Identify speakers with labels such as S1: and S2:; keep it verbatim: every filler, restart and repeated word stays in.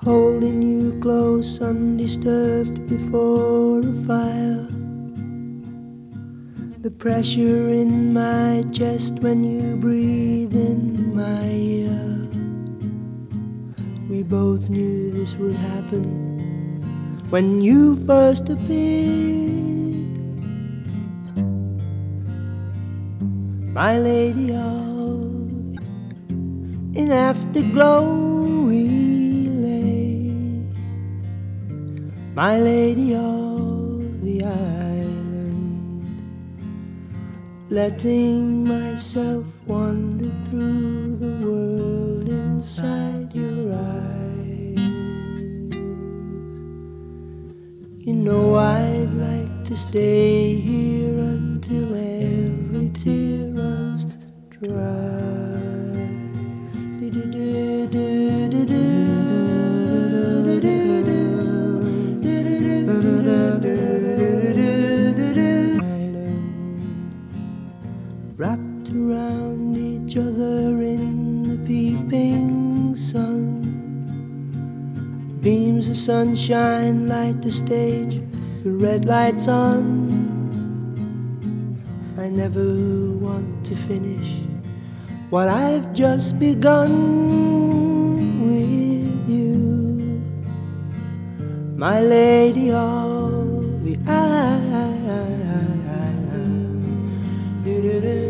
S1: holding you close, undisturbed before a fire. The pressure in my chest when you breathe in my ear. We both knew this would happen when you first appeared, my lady of in afterglow we lay, my lady of the island, letting myself wander through the world inside your eyes. You know I'd like to stay here until every tear runs dry. Wrapped around each other in the peeping sun, beams of sunshine light the stage, the red lights on. I never want to finish what I've just begun with you, my lady of the island.